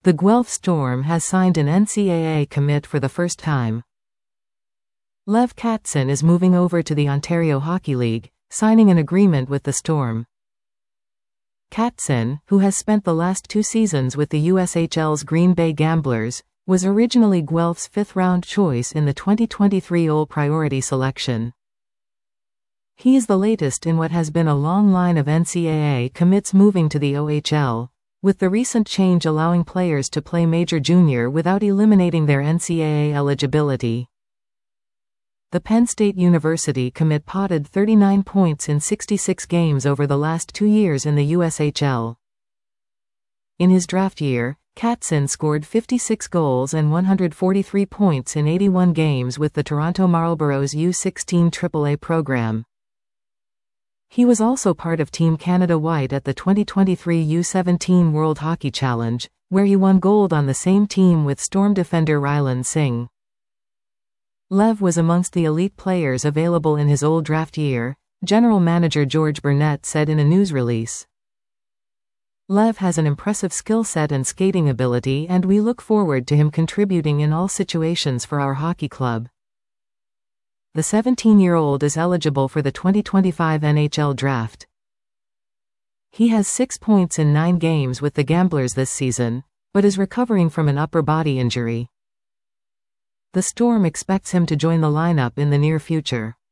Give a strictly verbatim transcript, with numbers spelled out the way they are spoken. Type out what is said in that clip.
The Guelph Storm has signed an N C A A commit for the first time. Lev Katsin is moving over to the Ontario Hockey League, signing an agreement with the Storm. Katsin, who has spent the last two seasons with the U S H L's Green Bay Gamblers, was originally Guelph's fifth-round choice in the twenty twenty-three O L Priority selection. He is the latest in what has been a long line of N C A A commits moving to the O H L, with the recent change allowing players to play Major Junior without eliminating their N C A A eligibility. The Penn State University commit potted thirty-nine points in sixty-six games over the last two years in the U S H L. In his draft year, Katsin scored fifty-six goals and one hundred forty-three points in eighty-one games with the Toronto Marlboros U sixteen triple A program. He was also part of Team Canada White at the twenty twenty-three U seventeen World Hockey Challenge, where he won gold on the same team with Storm defender Rylan Singh. Lev was amongst the elite players available in his old draft year, General Manager George Burnett said in a news release. Lev has an impressive skill set and skating ability, and we look forward to him contributing in all situations for our hockey club. The seventeen-year-old is eligible for the twenty twenty-five N H L draft. He has six points in nine games with the Gamblers this season, but is recovering from an upper body injury. The Storm expects him to join the lineup in the near future.